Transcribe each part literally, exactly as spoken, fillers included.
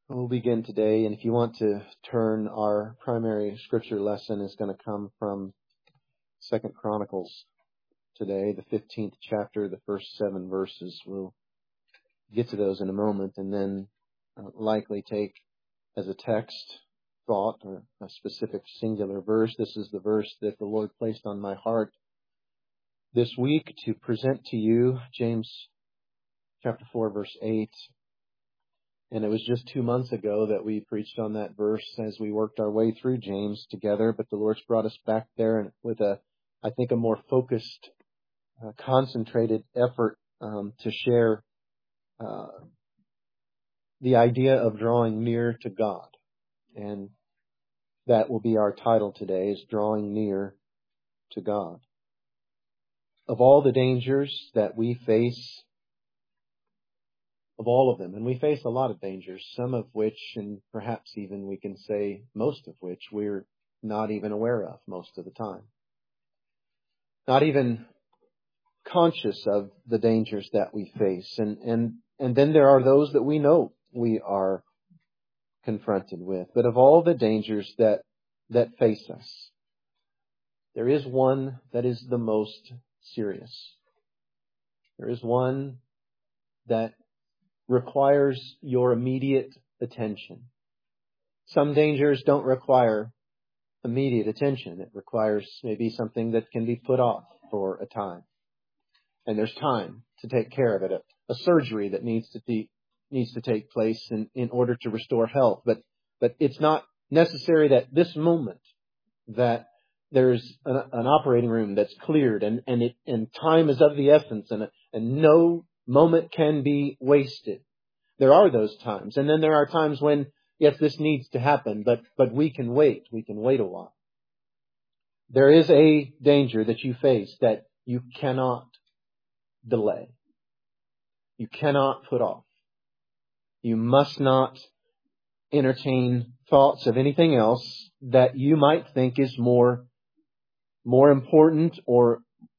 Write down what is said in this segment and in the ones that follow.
We'll begin today, and if you want to turn, our primary scripture lesson is going to come from Second Chronicles today, the fifteenth chapter, the first seven verses. We'll get to those in a moment, and then uh, likely take as a text thought or a specific singular verse. This is the verse that the Lord placed on my heart this week to present to you, James chapter four, verse eight. And it was just two months ago that we preached on that verse as we worked our way through James together, but the Lord's brought us back there with a, I think, a more focused, uh, concentrated effort um, to share uh, the idea of drawing near to God. And that will be our title today, is Drawing Near to God. Of all the dangers that we face, of all of them, and we face a lot of dangers, some of which, and perhaps even we can say most of which, we're not even aware of most of the time. Not even conscious of the dangers that we face. And, and, and then there are those that we know we are confronted with. But of all the dangers that, that face us, there is one that is the most serious. There is one that requires your immediate attention. Some dangers don't require immediate attention. It requires maybe something that can be put off for a time. And there's time to take care of it. A, a surgery that needs to be, needs to take place in, in order to restore health. But, but it's not necessary that this moment that there's an, an operating room that's cleared and, and it, and time is of the essence and, and no moment can be wasted. There are those times. And then there are times when, yes, this needs to happen, but, but we can wait. We can wait a while. There is a danger that you face that you cannot delay. You cannot put off. You must not entertain thoughts of anything else that you might think is more, more important or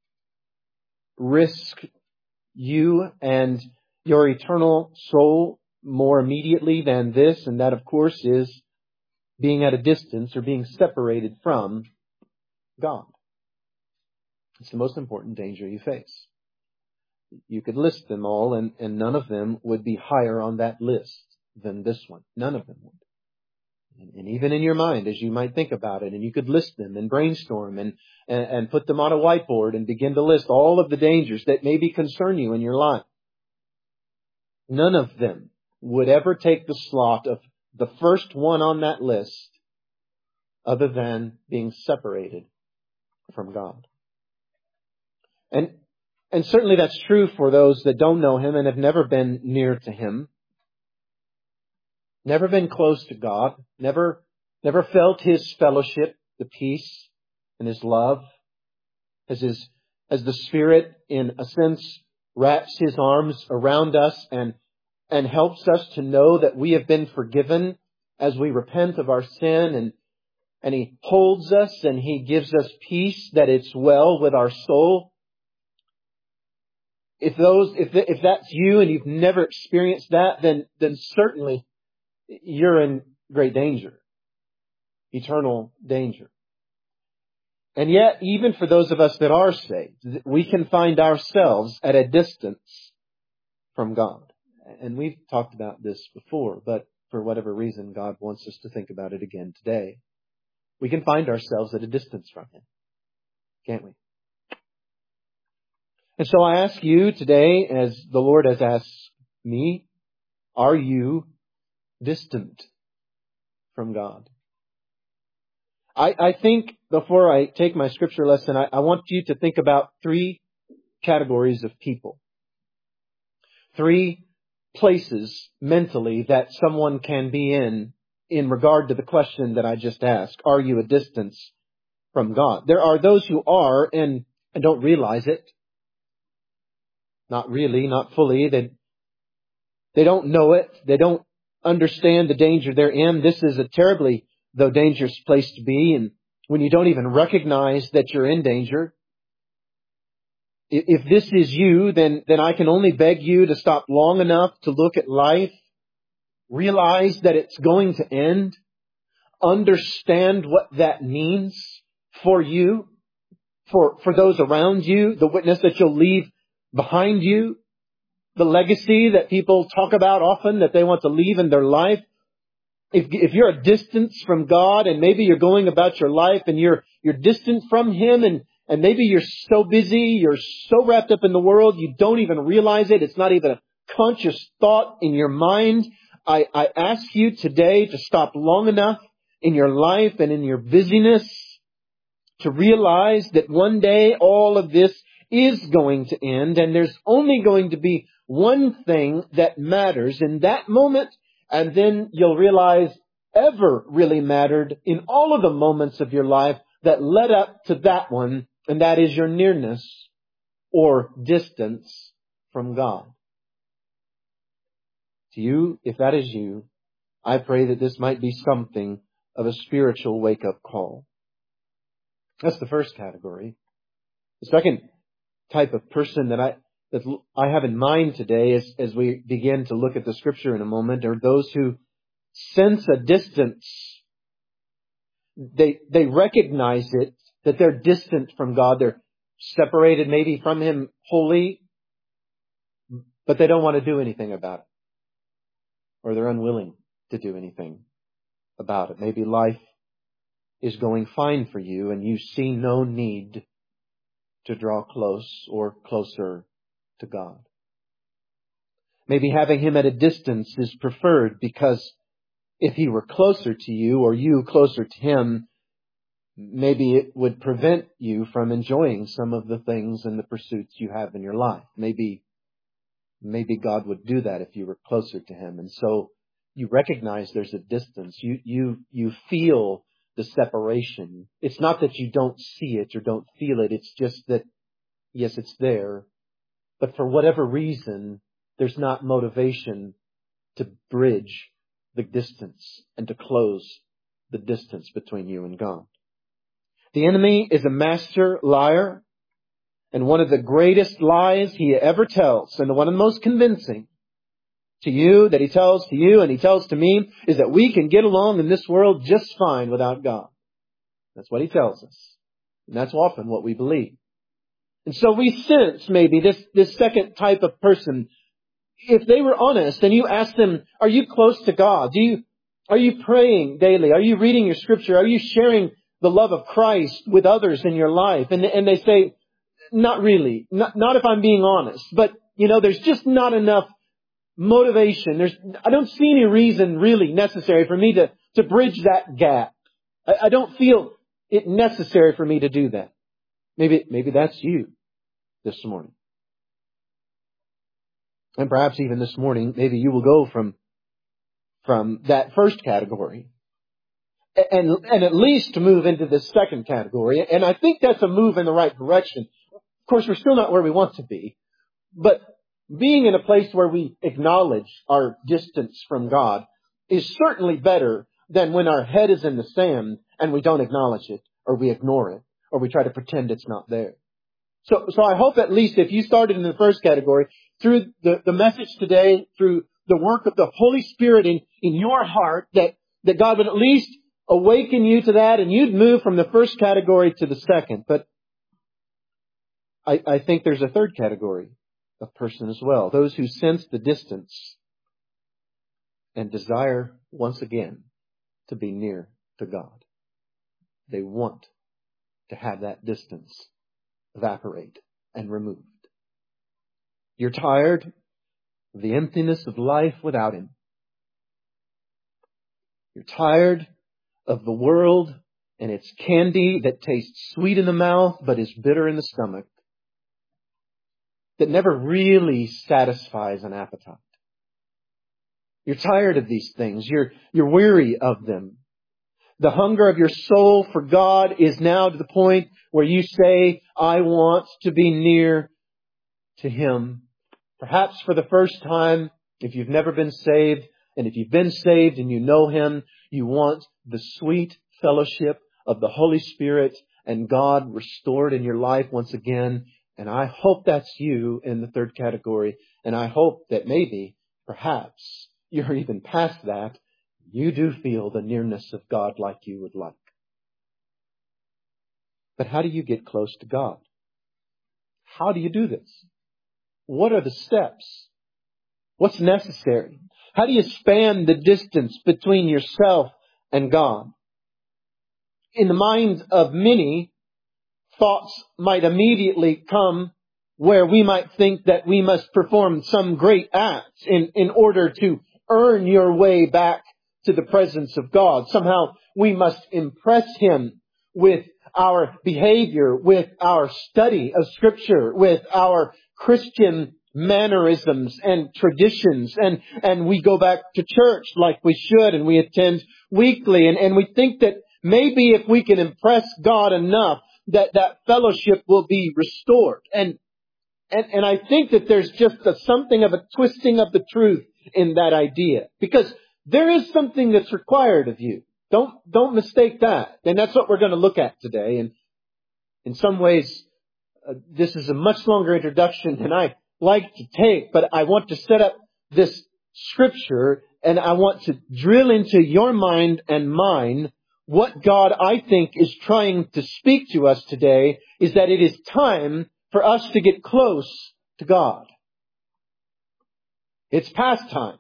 risk you and your eternal soul more immediately than this. And that, of course, is being at a distance or being separated from God. It's the most important danger you face. You could list them all, and, and none of them would be higher on that list than this one. None of them would. And, and even in your mind, as you might think about it, and you could list them and brainstorm and, and, and put them on a whiteboard and begin to list all of the dangers that maybe concern you in your life. None of them would ever take the slot of the first one on that list other than being separated from God. And, and certainly that's true for those that don't know Him and have never been near to Him. Never been close to God. Never, never felt His fellowship, the peace and His love. As His, as the Spirit, in a sense, wraps His arms around us and, and helps us to know that we have been forgiven as we repent of our sin, and, and He holds us and He gives us peace that it's well with our soul. If those, if, if that's you and you've never experienced that, then, then certainly you're in great danger. Eternal danger. And yet, even for those of us that are saved, we can find ourselves at a distance from God. And we've talked about this before, but for whatever reason, God wants us to think about it again today. We can find ourselves at a distance from Him, can't we? And so I ask you today, as the Lord has asked me, are you distant from God? I, I think before I take my scripture lesson, I, I want you to think about three categories of people. Three places mentally that someone can be in, in regard to the question that I just asked. Are you a distance from God? There are those who are and, and don't realize it. Not really, not fully. They, they don't know it. They don't understand the danger they're in. This is a terribly, though, dangerous place to be. And when you don't even recognize that you're in danger. If this is you, then, then I can only beg you to stop long enough to look at life realize that it's going to end, understand what that means for you, for, for those around you, the witness that you'll leave behind you, the legacy that people talk about often that they want to leave in their life. If, if you're a distance from God and maybe you're going about your life and you're, you're distant from Him and, and maybe you're so busy, you're so wrapped up in the world, you don't even realize it. It's not even a conscious thought in your mind. I, I ask you today to stop long enough in your life and in your busyness to realize that one day all of this is going to end and there's only going to be one thing that matters in that moment. And then you'll realize ever really mattered in all of the moments of your life that led up to that one. And that is your nearness or distance from God. To you, if that is you, I pray that this might be something of a spiritual wake-up call. That's the first category. The second type of person that I that I have in mind today as, as we begin to look at the Scripture in a moment are those who sense a distance. They, they recognize it, that they're distant from God. They're separated maybe from Him wholly, but they don't want to do anything about it. Or they're unwilling to do anything about it. Maybe life is going fine for you and you see no need to draw close or closer to God. Maybe having Him at a distance is preferred because if He were closer to you or you closer to Him, maybe it would prevent you from enjoying some of the things and the pursuits you have in your life. Maybe, maybe God would do that if you were closer to Him. And so you recognize there's a distance. You, you, you feel the separation. It's not that you don't see it or don't feel it. It's just that, yes, it's there. But for whatever reason, there's not motivation to bridge the distance and to close the distance between you and God. The enemy is a master liar. And one of the greatest lies he ever tells, and the one of the most convincing to you, that he tells to you and he tells to me, is that we can get along in this world just fine without God. That's what he tells us. And that's often what we believe. And so we sense maybe this, this second type of person, if they were honest and you ask them, are you close to God? Do you, are you praying daily? Are you reading your Scripture? Are you sharing the love of Christ with others in your life? And, and they say, not really. Not, not if I'm being honest. But, you know, there's just not enough motivation. There's, I don't see any reason really necessary for me to, to bridge that gap. I, I don't feel it necessary for me to do that. Maybe, maybe that's you this morning. And perhaps even this morning, maybe you will go from, from that first category and, and at least to move into this second category. And I think that's a move in the right direction. Of course, we're still not where we want to be, but being in a place where we acknowledge our distance from God is certainly better than when our head is in the sand and we don't acknowledge it, or we ignore it, or we try to pretend it's not there. So, so I hope at least if you started in the first category, through the, the message today, through the work of the Holy Spirit in, in your heart, that, that God would at least awaken you to that and you'd move from the first category to the second. But I, I think there's a third category of person as well. Those who sense the distance and desire once again to be near to God. They want to have that distance evaporate and removed. You're tired of the emptiness of life without Him. You're tired of the world and its candy that tastes sweet in the mouth but is bitter in the stomach, that never really satisfies an appetite. You're tired of these things. You're, you're weary of them. The hunger of your soul for God is now to the point where you say, I want to be near to Him. Perhaps for the first time, if you've never been saved, and if you've been saved and you know Him, you want the sweet fellowship of the Holy Spirit and God restored in your life once again. And I hope that's you in the third category. And I hope that maybe, perhaps, you're even past that, you do feel the nearness of God like you would like. But how do you get close to God? How do you do this? What are the steps? What's necessary? How do you span the distance between yourself and God? In the minds of many, thoughts might immediately come where we might think that we must perform some great acts in, in order to earn your way back to the presence of God. Somehow we must impress Him with our behavior, with our study of Scripture, with our Christian mannerisms and traditions. And, and we go back to church like we should, and we attend weekly. And, and we think that maybe if we can impress God enough, that that fellowship will be restored. And And, and I think that there's just a, something of a twisting of the truth in that idea. Because there is something that's required of you. Don't, don't mistake that. And that's what we're going to look at today. And in some ways, uh, this is a much longer introduction than I like to take. But I want to set up this scripture, and I want to drill into your mind and mine. What God, I think, is trying to speak to us today is that it is time for us to get close to God. It's past time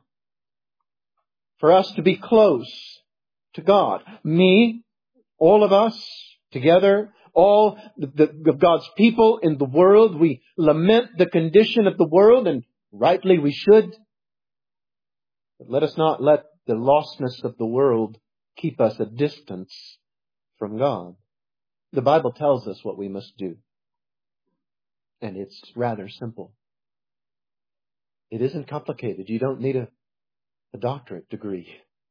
for us to be close to God. Me, all of us together, all the, the, God's people in the world, we lament the condition of the world, and rightly we should. But let us not let the lostness of the world keep us a distance from God. The Bible tells us what we must do. And it's rather simple. It isn't complicated. You don't need a, a doctorate degree.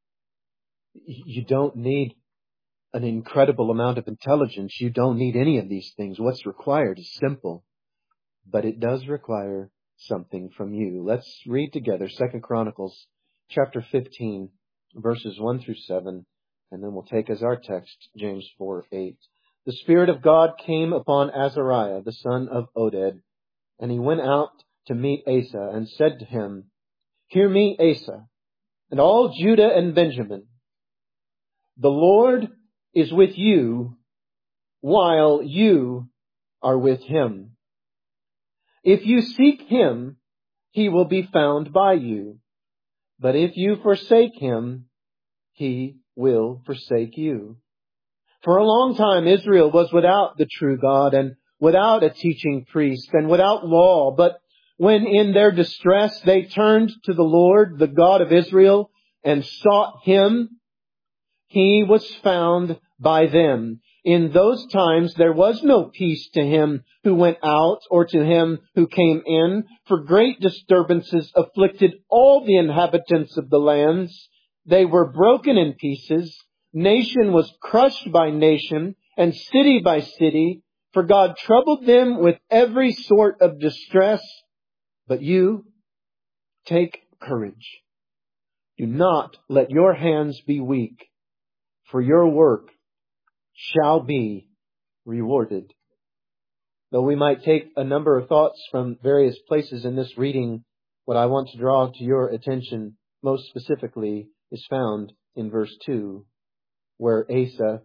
You don't need an incredible amount of intelligence. You don't need any of these things. What's required is simple. But it does require something from you. Let's read together Second Chronicles chapter fifteen, verses one through seven. And then we'll take as our text James four eight. The Spirit of God came upon Azariah, the son of Oded, and he went out to meet Asa and said to him, Hear me, Asa, and all Judah and Benjamin. The Lord is with you while you are with Him. If you seek Him, He will be found by you. But if you forsake Him, He will forsake you. For a long time, Israel was without the true God and without a teaching priest and without law. But when in their distress they turned to the Lord, the God of Israel, and sought Him, He was found by them. In those times there was no peace to him who went out or to him who came in, for great disturbances afflicted all the inhabitants of the lands. They were broken in pieces. Nation was crushed by nation, and city by city, for God troubled them with every sort of distress. But you, take courage. Do not let your hands be weak, for your work shall be rewarded. Though we might take a number of thoughts from various places in this reading, what I want to draw to your attention most specifically is found in verse two, where Asa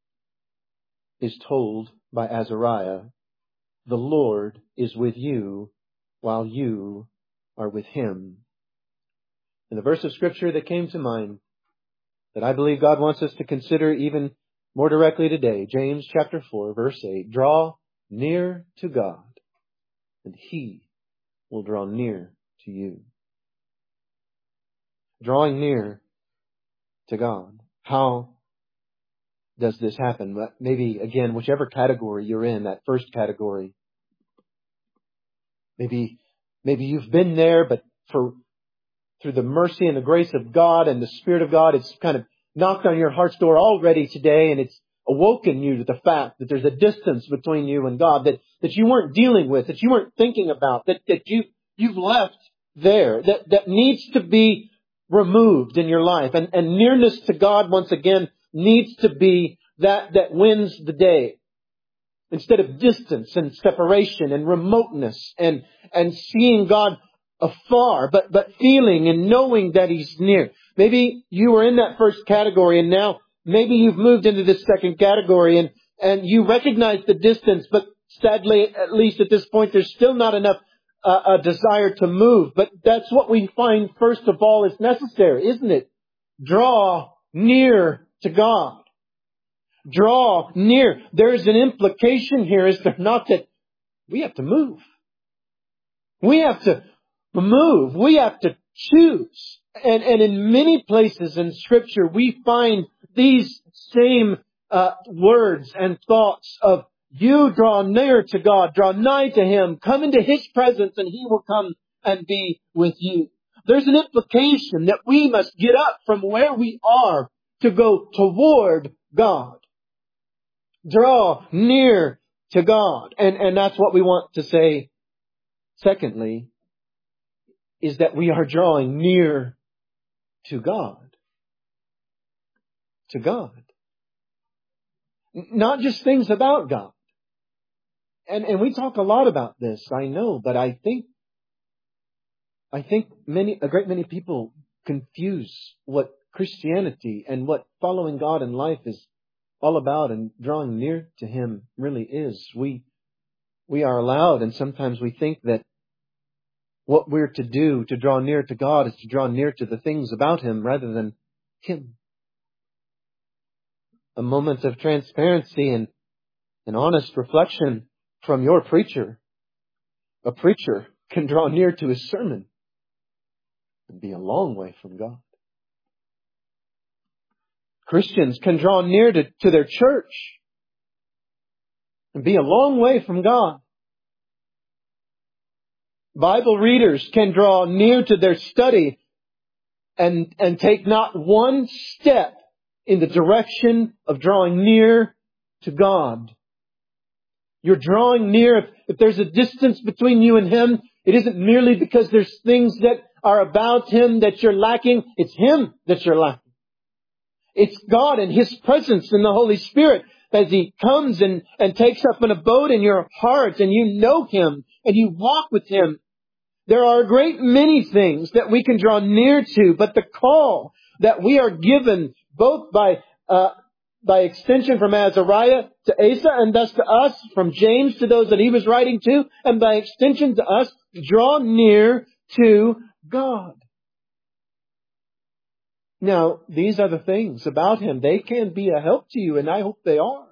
is told by Azariah, the Lord is with you while you are with Him. And the verse of Scripture that came to mind that I believe God wants us to consider even more directly today, James chapter four, verse eight, draw near to God, and He will draw near to you. Drawing near to God. How does this happen? Maybe, again, whichever category you're in, that first category. Maybe, maybe you've been there, but for through the mercy and the grace of God and the Spirit of God, it's kind of knocked on your heart's door already today, and it's awoken you to the fact that there's a distance between you and God that, that you weren't dealing with, that you weren't thinking about, that, that you, you've left there, that, that needs to be removed in your life. And, and nearness to God, once again, needs to be that that wins the day. Instead of distance and separation and remoteness and, and seeing God afar, but, but feeling and knowing that He's near. Maybe you were in that first category and now maybe you've moved into this second category and, and you recognize the distance, but sadly, at least at this point, there's still not enough uh, a desire to move. But that's what we find first of all is necessary, isn't it? Draw near to God. Draw near. There's an implication here, is there not, that we have to move. We have to move. We have to choose. And, and in many places in Scripture, we find these same uh, words and thoughts of you draw near to God, draw nigh to Him, come into His presence, and He will come and be with you. There's an implication that we must get up from where we are to go toward God. Draw near to God. And, and that's what we want to say. Secondly, is that we are drawing near to God. To God. Not just things about God. And, and we talk a lot about this, I know, but I think, I think many, a great many people confuse what Christianity and what following God in life is all about and drawing near to Him really is. We, we are allowed, and sometimes we think that what we're to do to draw near to God is to draw near to the things about Him rather than Him. A moment of transparency and an honest reflection from your preacher. A preacher can draw near to his sermon and be a long way from God. Christians can draw near to, to their church and be a long way from God. Bible readers can draw near to their study and, and take not one step in the direction of drawing near to God. You're drawing near. If, if there's a distance between you and Him, it isn't merely because there's things that are about Him that you're lacking. It's Him that you're lacking. It's God and His presence in the Holy Spirit as He comes and, and takes up an abode in your heart and you know Him and you walk with Him. There are a great many things that we can draw near to, but the call that we are given both by uh, by extension from Azariah to Asa and thus to us, from James to those that he was writing to, and by extension to us, draw near to God. Now, these are the things about Him. They can be a help to you, and I hope they are.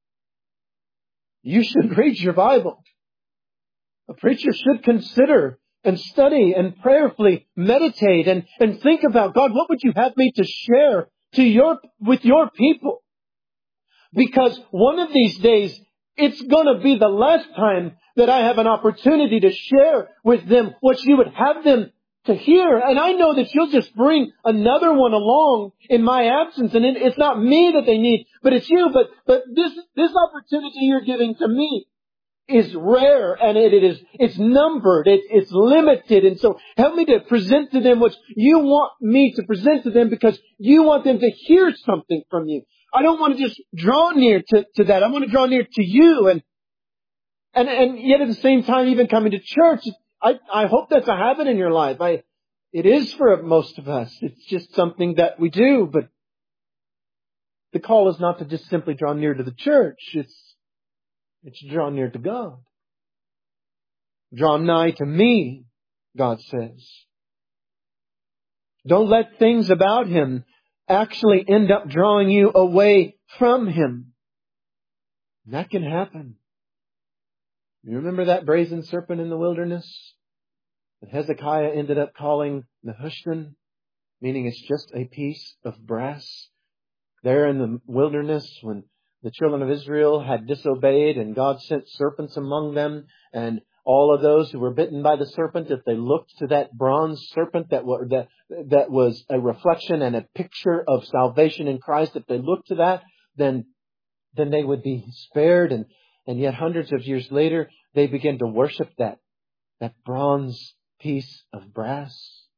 You should read your Bible. A preacher should consider and study and prayerfully meditate and, and think about, God, what would you have me to share to your, with your people? Because one of these days, it's going to be the last time that I have an opportunity to share with them what you would have them to hear. And I know that you'll just bring another one along in my absence. And it's not me that they need, but it's you. But, but this, this opportunity you're giving to me is rare and it, it is, it's numbered. It, it's limited. And so help me to present to them what you want me to present to them because you want them to hear something from you. I don't want to just draw near to, to that. I want to draw near to you. And, and, and yet at the same time, even coming to church, I, I hope that's a habit in your life. I, it is for most of us. It's just something that we do, but the call is not to just simply draw near to the church. It's, it's to draw near to God. Draw nigh to me, God says. Don't let things about Him actually end up drawing you away from Him. And that can happen. You remember that brazen serpent in the wilderness that Hezekiah ended up calling Nehushtan, meaning it's just a piece of brass. There in the wilderness when the children of Israel had disobeyed and God sent serpents among them, and all of those who were bitten by the serpent, if they looked to that bronze serpent that was, that, that was a reflection and a picture of salvation in Christ, if they looked to that, then, then they would be spared. And, and yet hundreds of years later, they began to worship that, that bronze piece of brass.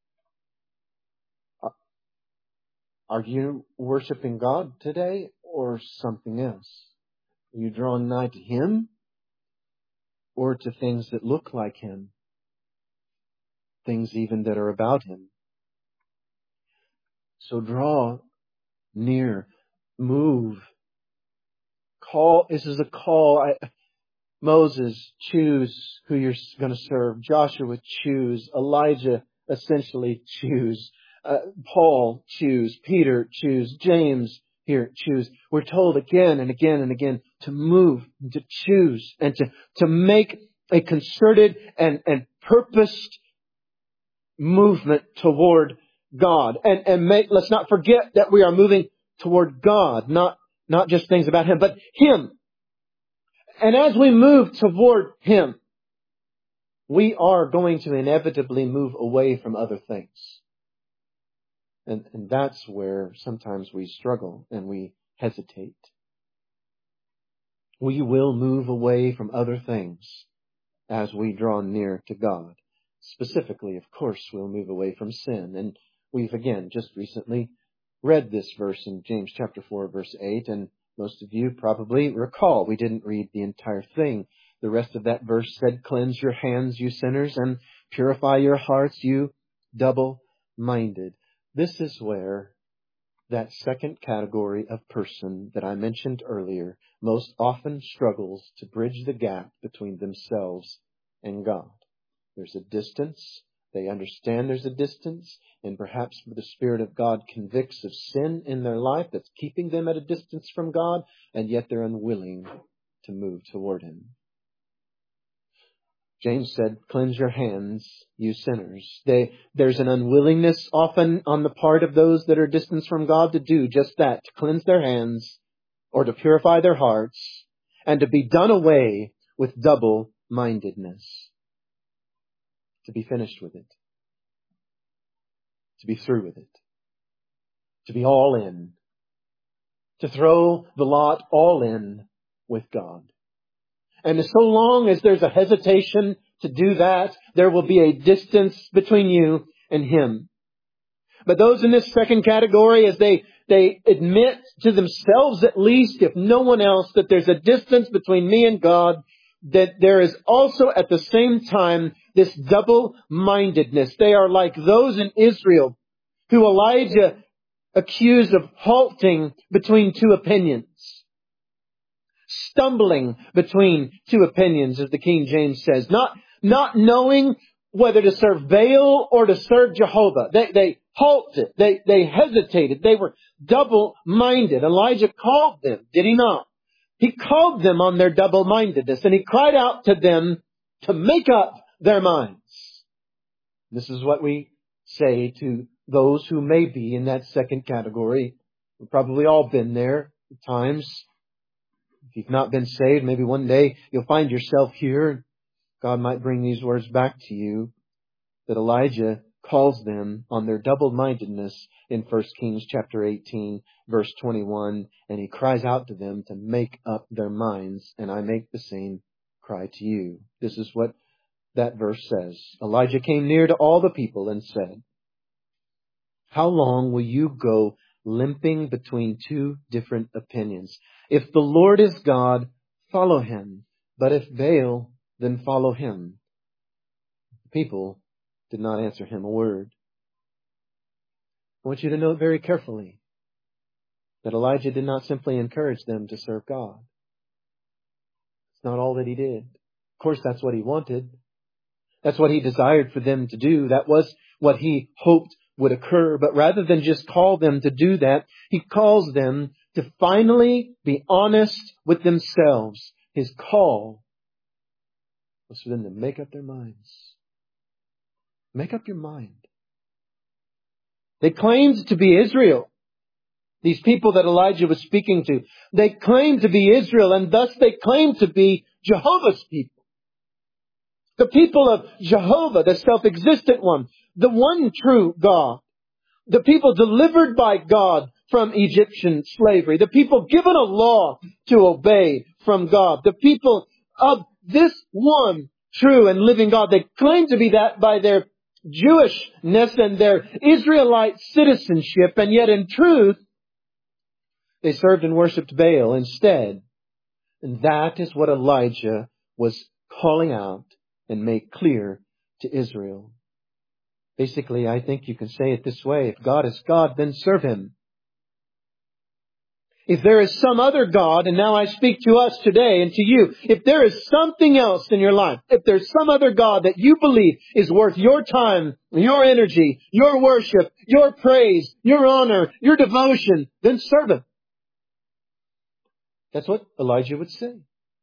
Are you worshiping God today or something else? Are you drawing nigh to Him or to things that look like Him? things even that are about Him. So draw near, move, call. This is a call. I, Moses, choose who you're going to serve. Joshua, choose. Elijah, essentially choose. Uh, Paul, choose. Peter, choose. James, here, choose. We're told again and again and again to move, and to choose, and to, to make a concerted and, and purposed movement toward God. And, and make, let's not forget that we are moving toward God, not, not just things about Him, but Him. And as we move toward Him, we are going to inevitably move away from other things. And, and that's where sometimes we struggle and we hesitate. We will move away from other things as we draw near to God. Specifically, of course, we'll move away from sin. And we've again just recently read this verse in James chapter four, verse eight, and most of you probably recall we didn't read the entire thing. The rest of that verse said, "Cleanse your hands, you sinners, and purify your hearts, you double-minded." This is where that second category of person that I mentioned earlier most often struggles to bridge the gap between themselves and God. There's a distance. They understand there's a distance, and perhaps the Spirit of God convicts of sin in their life that's keeping them at a distance from God, and yet they're unwilling to move toward Him. James said, "Cleanse your hands, you sinners." They, there's an unwillingness often on the part of those that are distant from God to do just that, to cleanse their hands or to purify their hearts and to be done away with double-mindedness. To be finished with it. To be through with it. To be all in. To throw the lot all in with God. And so long as there's a hesitation to do that, there will be a distance between you and Him. But those in this second category, as they, they admit to themselves at least, if no one else, that there's a distance between me and God, that there is also at the same time this double-mindedness. They are like those in Israel who Elijah accused of halting between two opinions. Stumbling between two opinions, as the King James says. Not, not knowing whether to serve Baal or to serve Jehovah. They, they halted. They, they hesitated. They were double-minded. Elijah called them, did he not? He called them on their double-mindedness, and he cried out to them to make up their minds. This is what we say to those who may be in that second category. We've probably all been there at times. If you've not been saved, maybe one day you'll find yourself here. God might bring these words back to you, that Elijah calls them on their double-mindedness in First Kings chapter eighteen, verse twenty-one, and he cries out to them to make up their minds, and I make the same cry to you. This is what that verse says. Elijah came near to all the people and said, "How long will you go limping between two different opinions? If the Lord is God, follow Him. But if Baal, then follow him." The people did not answer him a word. I want you to note very carefully that Elijah did not simply encourage them to serve God. It's not all that he did. Of course, that's what he wanted. That's what he desired for them to do. That was what he hoped would occur. But rather than just call them to do that, he calls them to finally be honest with themselves. His call was for them to make up their minds. Make up your mind. They claimed to be Israel. These people that Elijah was speaking to, they claimed to be Israel, and thus they claimed to be Jehovah's people. The people of Jehovah, the self-existent one, the one true God. The people delivered by God from Egyptian slavery. The people given a law to obey from God. The people of this one true and living God. They claim to be that by their Jewishness and their Israelite citizenship, and yet in truth, they served and worshipped Baal instead. And that is what Elijah was calling out and made clear to Israel. Basically, I think you can say it this way. If God is God, then serve Him. If there is some other God, and now I speak to us today and to you, if there is something else in your life, if there's some other God that you believe is worth your time, your energy, your worship, your praise, your honor, your devotion, then serve Him. That's what Elijah would say.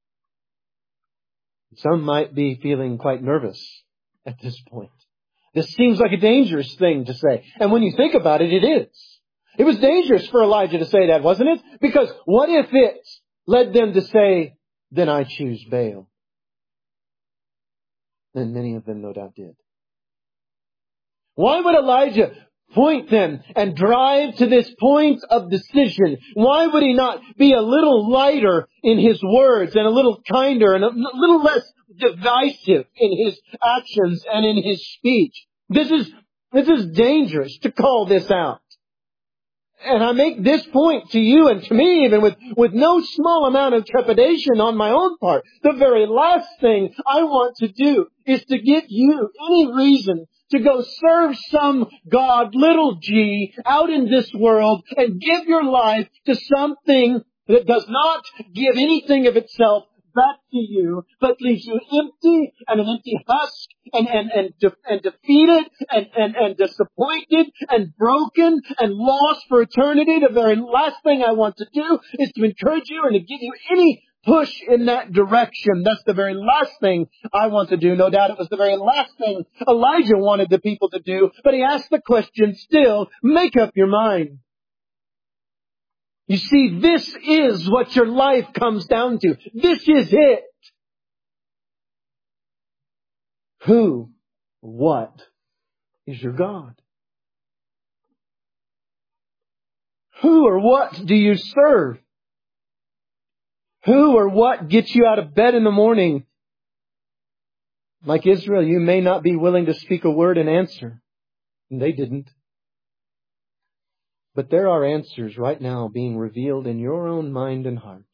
Some might be feeling quite nervous at this point. This seems like a dangerous thing to say. And when you think about it, it is. It was dangerous for Elijah to say that, wasn't it? Because what if it led them to say, then I choose Baal? And many of them no doubt did. Why would Elijah point them and drive to this point of decision? Why would he not be a little lighter in his words and a little kinder and a little less divisive in his actions and in his speech? This is, this is dangerous to call this out. And I make this point to you and to me even with, with no small amount of trepidation on my own part. The very last thing I want to do is to give you any reason to go serve some God, little g, out in this world and give your life to something that does not give anything of itself back to you, but leaves you empty and an empty husk and, and, and, de- and defeated and, and, and disappointed and broken and lost for eternity. The very last thing I want to do is to encourage you and to give you any push in that direction. That's the very last thing I want to do. No doubt it was the very last thing Elijah wanted the people to do, but he asked the question still, make up your mind. You see, this is what your life comes down to. This is it. Who, what is your God? Who or what do you serve? Who or what gets you out of bed in the morning? Like Israel, you may not be willing to speak a word in answer. And they didn't. But there are answers right now being revealed in your own mind and heart.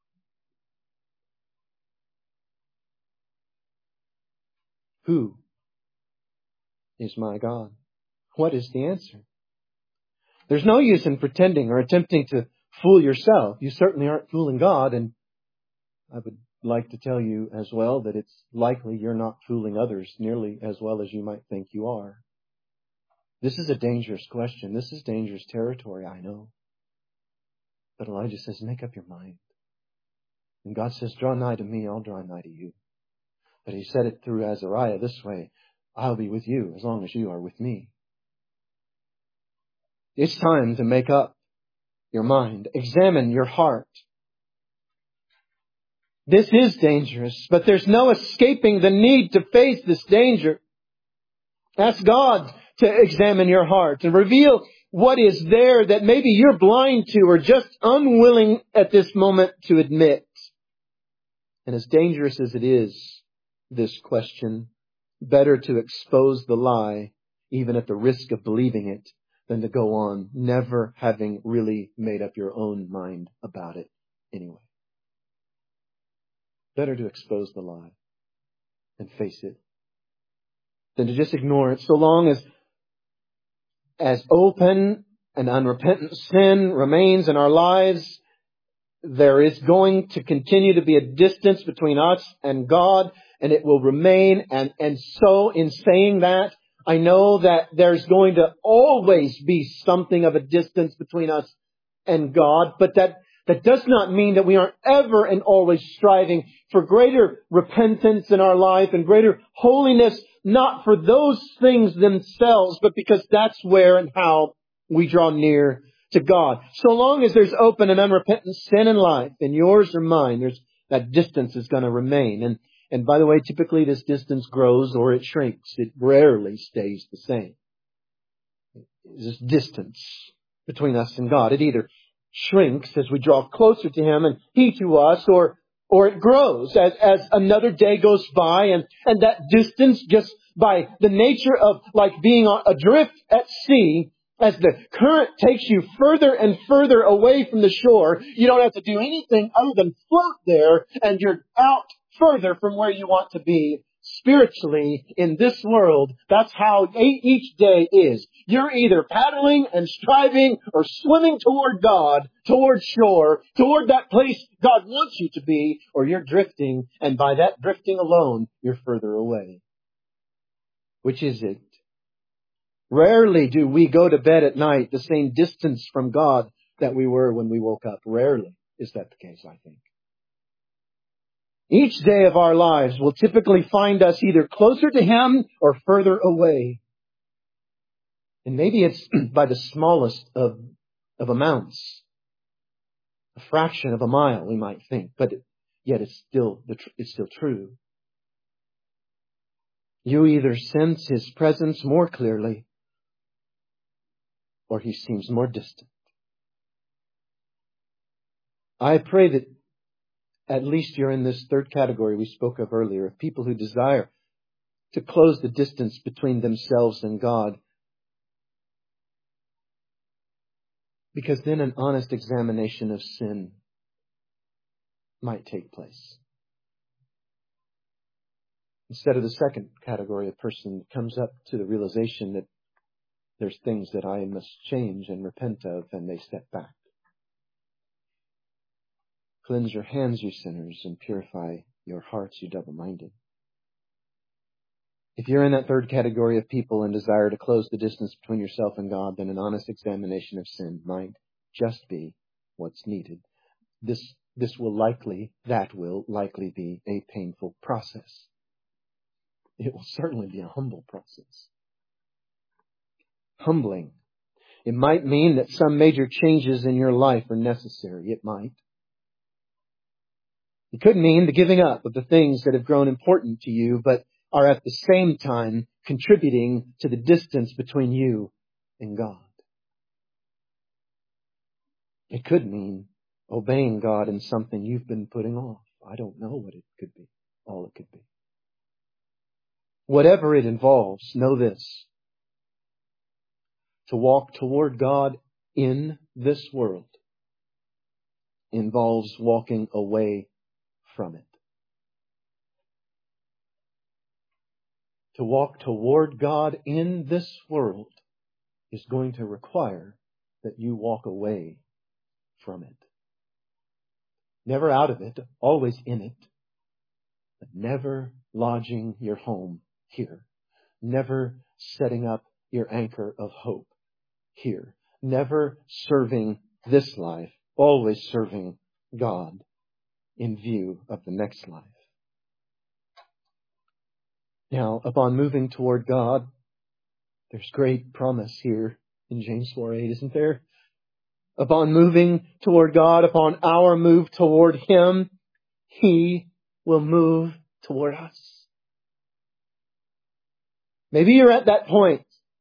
Who is my God? What is the answer? There's no use in pretending or attempting to fool yourself. You certainly aren't fooling God, and I would like to tell you as well that it's likely you're not fooling others nearly as well as you might think you are. This is a dangerous question. This is dangerous territory, I know. But Elijah says, make up your mind. And God says, draw nigh to me, I'll draw nigh to you. But he said it through Azariah this way, I'll be with you as long as you are with me. It's time to make up your mind. Examine your heart. This is dangerous, but there's no escaping the need to face this danger. Ask God to examine your heart and reveal what is there that maybe you're blind to or just unwilling at this moment to admit. And as dangerous as it is, this question, better to expose the lie, even at the risk of believing it, than to go on never having really made up your own mind about it anyway. Better to expose the lie and face it than to just ignore it, so long as as open and unrepentant sin remains in our lives. There is going to continue to be a distance between us and God, and it will remain. And, and so in saying that, I know that there's going to always be something of a distance between us and God, but that That does not mean that we aren't ever and always striving for greater repentance in our life and greater holiness, not for those things themselves, but because that's where and how we draw near to God. So long as there's open and unrepentant sin in life, in yours or mine, there's that distance is going to remain. And, and by the way, typically this distance grows or it shrinks. It rarely stays the same. There's this distance between us and God. It either shrinks as we draw closer to Him and He to us, or or it grows as, as another day goes by, and, and that distance, just by the nature of like being adrift at sea, as the current takes you further and further away from the shore, you don't have to do anything other than float there, and you're out further from where you want to be. spiritually in this world, that's how each day is. You're either paddling and striving or swimming toward God, toward shore, toward that place God wants you to be, or you're drifting, and by that drifting alone, you're further away. Which is it? Rarely do we go to bed at night the same distance from God that we were when we woke up. Rarely is that the case, I think. Each day of our lives will typically find us either closer to Him or further away. And maybe it's by the smallest of, of amounts. A fraction of a mile, we might think, but yet it's still, it's still true. You either sense His presence more clearly or He seems more distant. I pray that at least you're in this third category we spoke of earlier, of people who desire to close the distance between themselves and God. Because then an honest examination of sin might take place. Instead of the second category, a person comes up to the realization that there's things that I must change and repent of, and they step back. Cleanse your hands, you sinners, and purify your hearts, you double-minded. If you're in that third category of people and desire to close the distance between yourself and God, then an honest examination of sin might just be what's needed. This, this will likely, that will likely be a painful process. It will certainly be a humble process. Humbling. It might mean that some major changes in your life are necessary. It might. It could mean the giving up of the things that have grown important to you, but are at the same time contributing to the distance between you and God. It could mean obeying God in something you've been putting off. I don't know what it could be. All it could be. Whatever it involves, know this. To walk toward God in this world involves walking away from it. To walk toward God in this world is going to require that you walk away from it. Never out of it, always in it, but never lodging your home here. Never setting up your anchor of hope here. Never serving this life, always serving God in view of the next life. Now, upon moving toward God, there's great promise here in James four eight, isn't there? Upon moving toward God, upon our move toward Him, He will move toward us. Maybe you're at that point.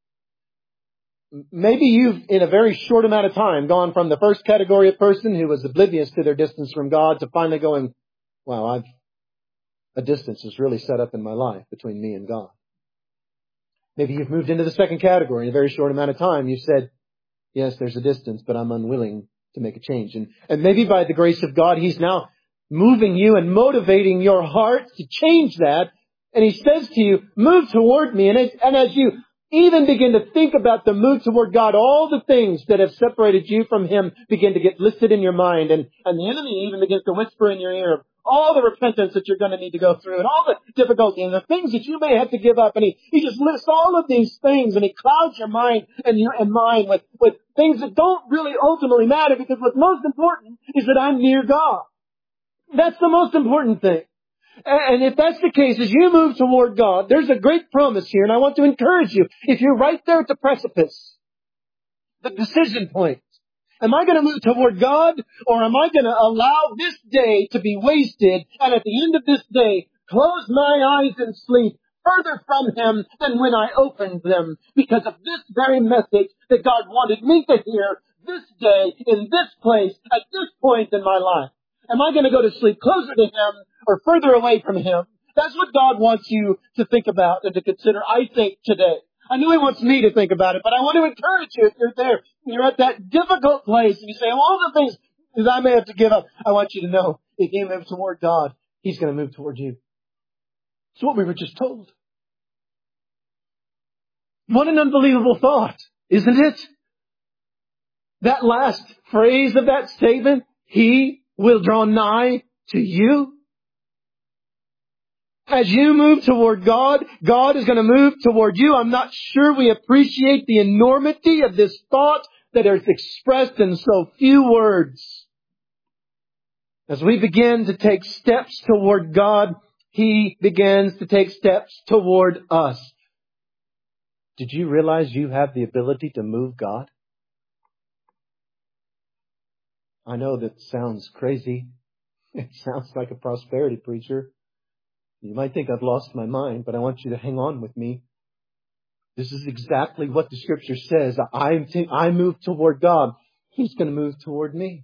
Maybe you've, in a very short amount of time, gone from the first category of person who was oblivious to their distance from God to finally going, wow, I've, a distance is really set up in my life between me and God. Maybe you've moved into the second category in a very short amount of time. You said, yes, there's a distance, but I'm unwilling to make a change. And, and maybe by the grace of God, He's now moving you and motivating your heart to change that. And He says to you, move toward me. And as, and as you even begin to think about the move toward God, all the things that have separated you from Him begin to get listed in your mind. And, and the enemy even begins to whisper in your ear all the repentance that you're going to need to go through and all the difficulty and the things that you may have to give up. And he, he just lists all of these things and he clouds your mind and your and mine with, with things that don't really ultimately matter, because what's most important is that I'm near God. That's the most important thing. And if that's the case, as you move toward God, there's a great promise here, and I want to encourage you. If you're right there at the precipice, the decision point, am I going to move toward God, or am I going to allow this day to be wasted, and at the end of this day, close my eyes and sleep further from Him than when I opened them, because of this very message that God wanted me to hear this day, in this place, at this point in my life? Am I going to go to sleep closer to Him or further away from Him? That's what God wants you to think about and to consider, I think, today. I know He wants me to think about it, but I want to encourage you, if you're there, you're at that difficult place, and you say, well, all the things that I may have to give up, I want you to know, if you move toward God, He's going to move toward you. It's what we were just told. What an unbelievable thought, isn't it? That last phrase of that statement, He will draw nigh to you. As you move toward God, God is going to move toward you. I'm not sure we appreciate the enormity of this thought that is expressed in so few words. As we begin to take steps toward God, He begins to take steps toward us. Did you realize you have the ability to move God? I know that sounds crazy. It sounds like a prosperity preacher. You might think I've lost my mind, but I want you to hang on with me. This is exactly what the Scripture says. I, I move toward God. He's going to move toward me.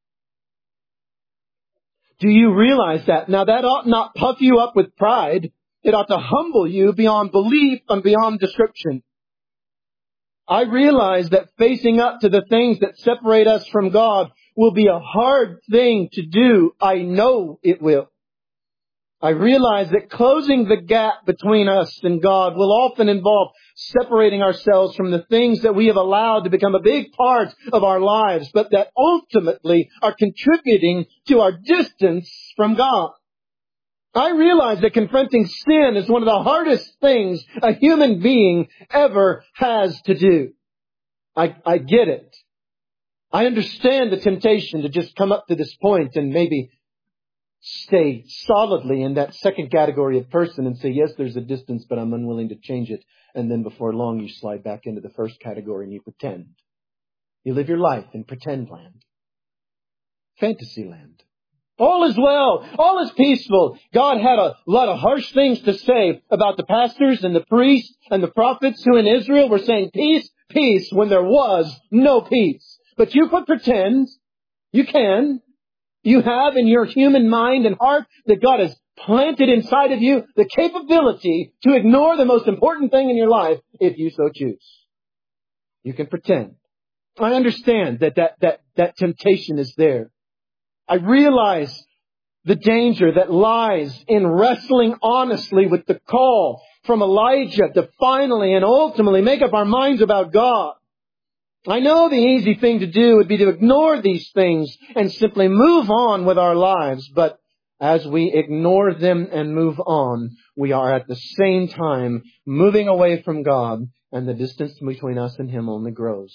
Do you realize that? Now that ought not puff you up with pride. It ought to humble you beyond belief and beyond description. I realize that facing up to the things that separate us from God will be a hard thing to do. I know it will. I realize that closing the gap between us and God will often involve separating ourselves from the things that we have allowed to become a big part of our lives, but that ultimately are contributing to our distance from God. I realize that confronting sin is one of the hardest things a human being ever has to do. I, I get it. I understand the temptation to just come up to this point and maybe stay solidly in that second category of person and say, yes, there's a distance, but I'm unwilling to change it. And then before long, you slide back into the first category and you pretend. You live your life in pretend land. Fantasy land. All is well. All is peaceful. God had a lot of harsh things to say about the pastors and the priests and the prophets who in Israel were saying peace, peace when there was no peace. But you could pretend. You can. You have in your human mind and heart that God has planted inside of you the capability to ignore the most important thing in your life if you so choose. You can pretend. I understand that that, that, that temptation is there. I realize the danger that lies in wrestling honestly with the call from Elijah to finally and ultimately make up our minds about God. I know the easy thing to do would be to ignore these things and simply move on with our lives. But as we ignore them and move on, we are at the same time moving away from God, and the distance between us and Him only grows.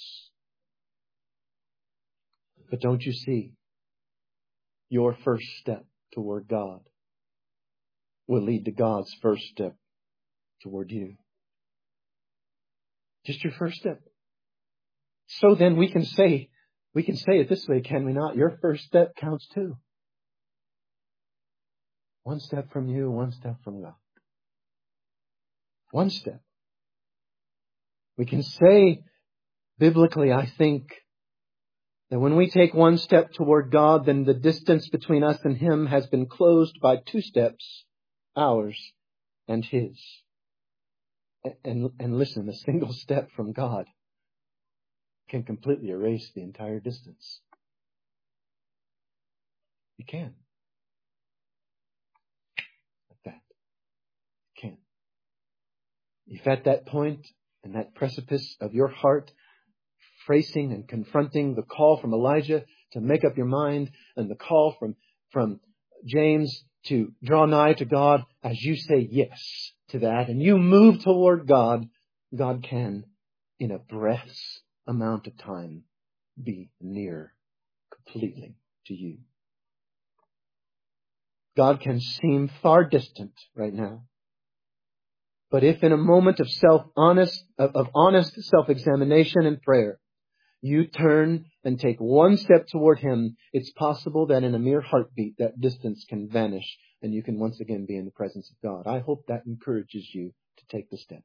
But don't you see? Your first step toward God will lead to God's first step toward you. Just your first step. So then we can say, we can say it this way, can we not? Your first step counts too. One step from you, one step from God. One step. We can say biblically, I think, that when we take one step toward God, then the distance between us and Him has been closed by two steps, ours and His. And, and listen, a single step from God can completely erase the entire distance. You can. Like that. You can. If at that point, in that precipice of your heart, facing and confronting the call from Elijah to make up your mind and the call from, from James to draw nigh to God, as you say yes to that and you move toward God, God can, in a breath's amount of time, be near completely to you. God can seem far distant right now. But if in a moment of self-honest, of, of honest self-examination and prayer, you turn and take one step toward Him, it's possible that in a mere heartbeat, that distance can vanish and you can once again be in the presence of God. I hope that encourages you to take the step.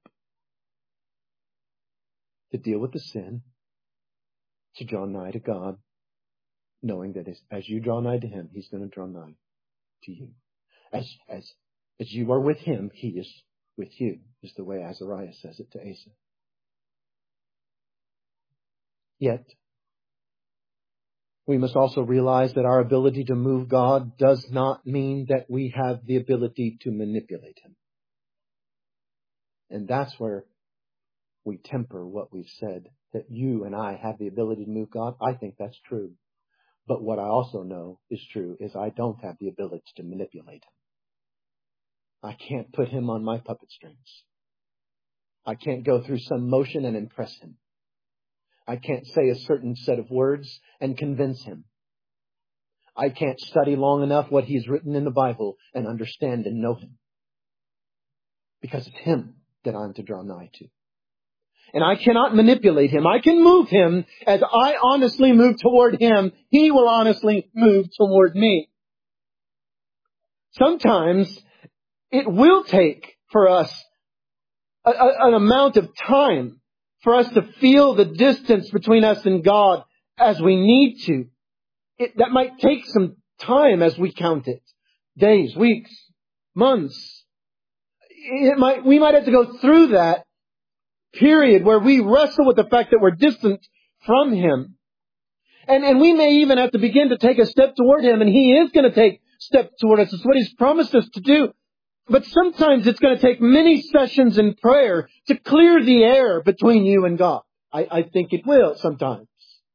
To deal with the sin, to draw nigh to God, knowing that as you draw nigh to Him, He's going to draw nigh to you. As, as, as you are with Him, He is with you, is the way Azariah says it to Asa. Yet, we must also realize that our ability to move God does not mean that we have the ability to manipulate Him. And that's where we temper what we've said, that you and I have the ability to move God. I think that's true. But what I also know is true is I don't have the ability to manipulate him. I can't put him on my puppet strings. I can't go through some motion and impress him. I can't say a certain set of words and convince him. I can't study long enough what he's written in the Bible and understand and know him. Because it's him that I'm to draw nigh to. And I cannot manipulate him. I can move him as I honestly move toward him. He will honestly move toward me. Sometimes it will take for us a, a, an amount of time for us to feel the distance between us and God as we need to. It, that might take some time as we count it. Days, weeks, months. It might, we might have to go through that period where we wrestle with the fact that we're distant from him. And, and we may even have to begin to take a step toward him, and he is going to take steps toward us. It's what he's promised us to do. But sometimes it's going to take many sessions in prayer to clear the air between you and God. I, I think it will sometimes.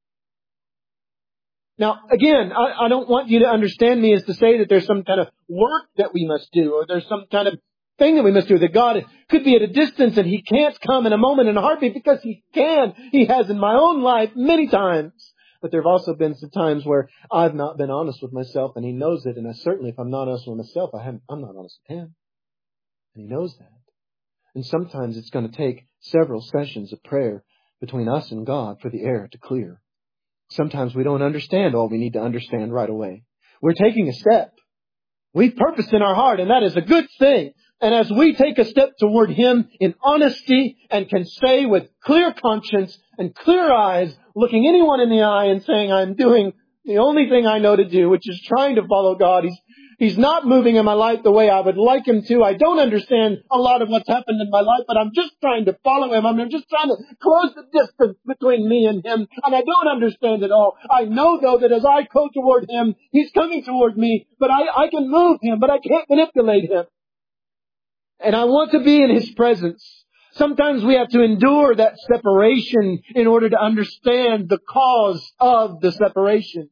Now, again, I, I don't want you to understand me as to say that there's some kind of work that we must do, or there's some kind of thing that we must do, that God could be at a distance and he can't come in a moment, in a heartbeat, because he can. He has in my own life many times. But there have also been some times where I've not been honest with myself, and he knows it. And I certainly, if I'm not honest with myself, I haven't, I'm not honest with him. And he knows that. And sometimes it's going to take several sessions of prayer between us and God for the air to clear. Sometimes we don't understand all we need to understand right away. We're taking a step. We've purposed in our heart, and that is a good thing. And as we take a step toward him in honesty and can say with clear conscience and clear eyes, looking anyone in the eye and saying, I'm doing the only thing I know to do, which is trying to follow God. He's, he's not moving in my life the way I would like him to. I don't understand a lot of what's happened in my life, but I'm just trying to follow him. I'm just trying to close the distance between me and him. And I don't understand it all. I know, though, that as I go toward him, he's coming toward me, but I, I can move him, but I can't manipulate him. And I want to be in his presence. Sometimes we have to endure that separation in order to understand the cause of the separation.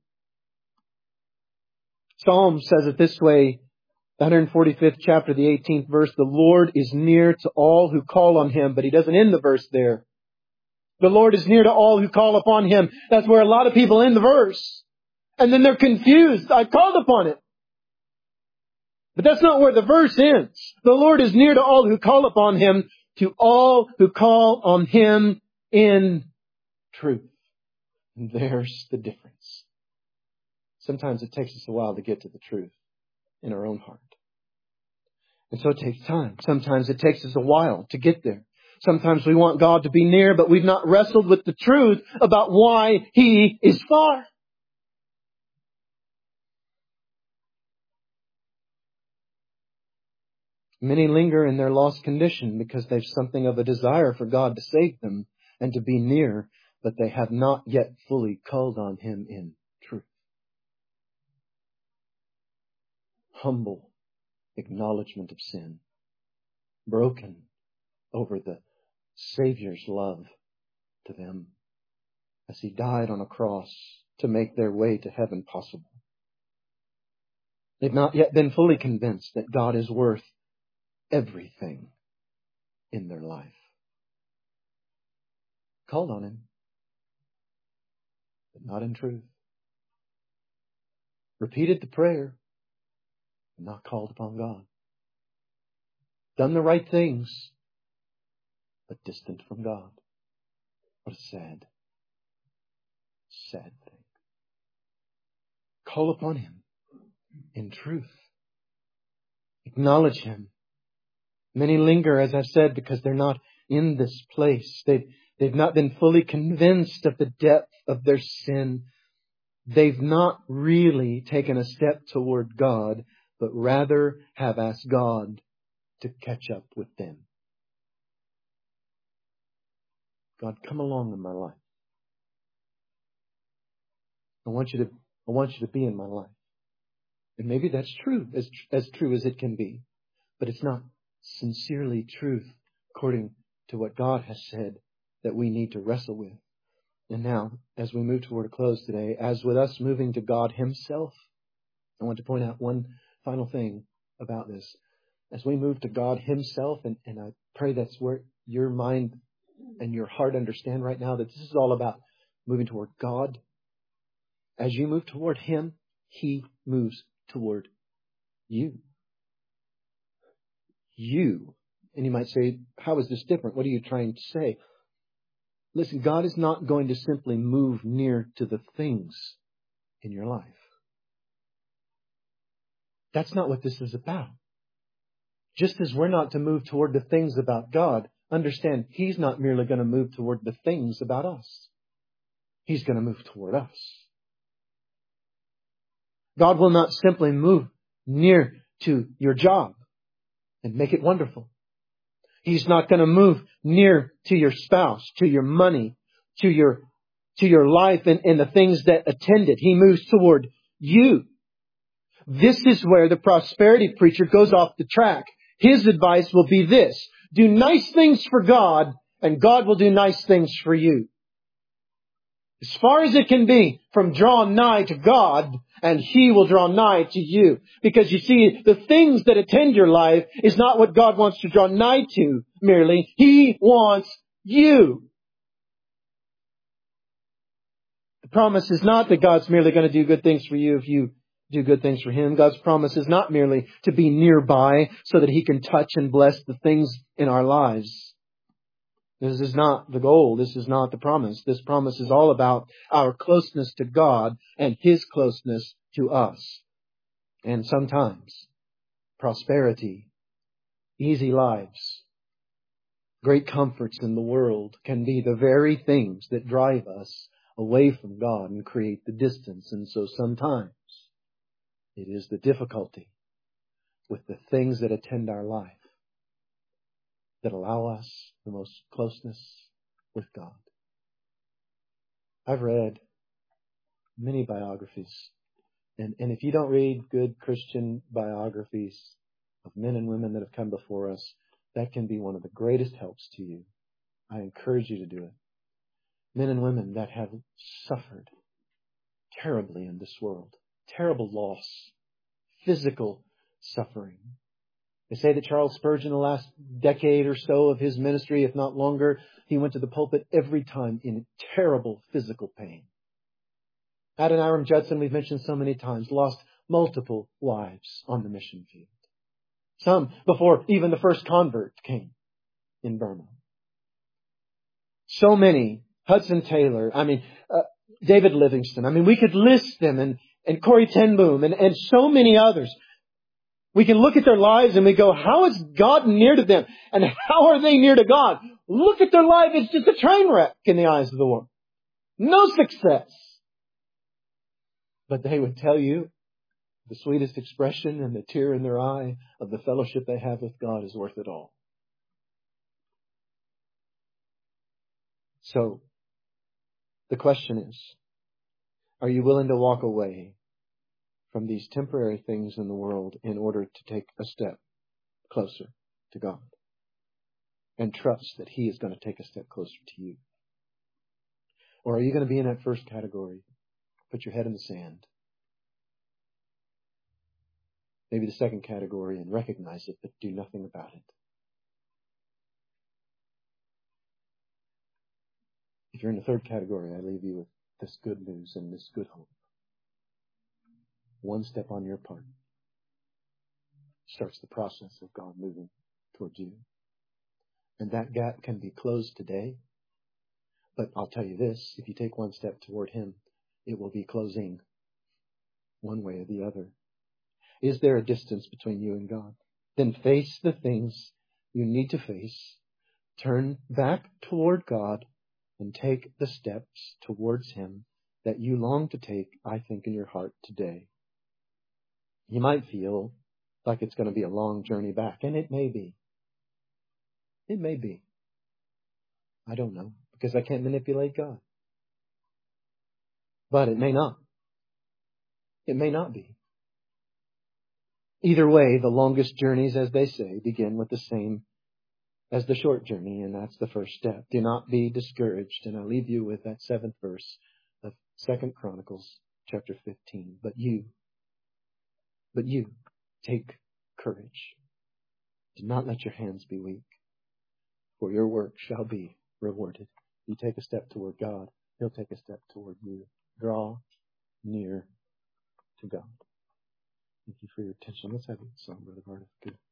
Psalm says it this way, the one hundred forty-fifth chapter, the eighteenth verse, the Lord is near to all who call on him, but he doesn't end the verse there. The Lord is near to all who call upon him. That's where a lot of people end the verse. And then they're confused. I called upon it. But that's not where the verse ends. The Lord is near to all who call upon him, to all who call on him in truth. And there's the difference. Sometimes it takes us a while to get to the truth in our own heart. And so it takes time. Sometimes it takes us a while to get there. Sometimes we want God to be near, but we've not wrestled with the truth about why he is far. Many linger in their lost condition because they've something of a desire for God to save them and to be near, but they have not yet fully called on him in truth. Humble acknowledgement of sin, broken over the Savior's love to them as he died on a cross to make their way to heaven possible. They've not yet been fully convinced that God is worth everything in their life. Called on him, but not in truth. Repeated the prayer, but not called upon God. Done the right things, but distant from God. What a sad, sad thing. Call upon him in truth. Acknowledge him. Many linger, as I've said, because they're not in this place. They've, they've not been fully convinced of the depth of their sin. They've not really taken a step toward God, but rather have asked God to catch up with them. God, come along in my life. I want you to, I want you to be in my life. And maybe that's true, as, as true as it can be. But it's not sincerely truth according to what God has said that we need to wrestle with. And now, as we move toward a close today, as with us moving to God Himself, I want to point out one final thing about this. As we move to God Himself, and, and I pray that's where your mind and your heart understand right now that this is all about moving toward God. As you move toward Him, He moves toward you. You. And you might say, how is this different? What are you trying to say? Listen, God is not going to simply move near to the things in your life. That's not what this is about. Just as we're not to move toward the things about God, understand He's not merely going to move toward the things about us. He's going to move toward us. God will not simply move near to your job and make it wonderful. He's not going to move near to your spouse, to your money, to your, to your life and, and the things that attend it. He moves toward you. This is where the prosperity preacher goes off the track. His advice will be this: do nice things for God, and God will do nice things for you. As far as it can be from draw nigh to God, and He will draw nigh to you. Because you see, the things that attend your life is not what God wants to draw nigh to merely. He wants you. The promise is not that God's merely going to do good things for you if you do good things for Him. God's promise is not merely to be nearby so that He can touch and bless the things in our lives. This is not the goal. This is not the promise. This promise is all about our closeness to God and His closeness to us. And sometimes prosperity, easy lives, great comforts in the world can be the very things that drive us away from God and create the distance. And so sometimes it is the difficulty with the things that attend our life that allow us the most closeness with God. I've read many biographies. And, and if you don't read good Christian biographies of men and women that have come before us, that can be one of the greatest helps to you. I encourage you to do it. Men and women that have suffered terribly in this world. Terrible loss. Physical suffering. They say that Charles Spurgeon, the last decade or so of his ministry, if not longer, he went to the pulpit every time in terrible physical pain. Adoniram Judson, we've mentioned so many times, lost multiple wives on the mission field. Some before even the first convert came in Burma. So many. Hudson Taylor, I mean, uh, David Livingston. I mean, we could list them, and, and Corrie ten Boom, and, and so many others. We can look at their lives and we go, how is God near to them? And how are they near to God? Look at their life. It's just a train wreck in the eyes of the world. No success. But they would tell you the sweetest expression and the tear in their eye of the fellowship they have with God is worth it all. So, the question is, are you willing to walk away from these temporary things in the world in order to take a step closer to God and trust that He is going to take a step closer to you? Or are you going to be in that first category? Put your head in the sand. Maybe the second category and recognize it, but do nothing about it. If you're in the third category, I leave you with this good news and this good hope. One step on your part starts the process of God moving towards you. And that gap can be closed today. But I'll tell you this, if you take one step toward Him, it will be closing one way or the other. Is there a distance between you and God? Then face the things you need to face. Turn back toward God and take the steps towards Him that you long to take, I think, in your heart today. You might feel like it's going to be a long journey back, and it may be. It may be. I don't know, because I can't manipulate God. But it may not. It may not be. Either way, the longest journeys, as they say, begin with the same as the short journey, and that's the first step. Do not be discouraged. And I leave you with that seventh verse of Second Chronicles chapter fifteen. But you, but you, take courage. Do not let your hands be weak, for your work shall be rewarded. You take a step toward God, He'll take a step toward you. Draw near to God. Thank you for your attention. Let's have a song, Brother Barnett. Good.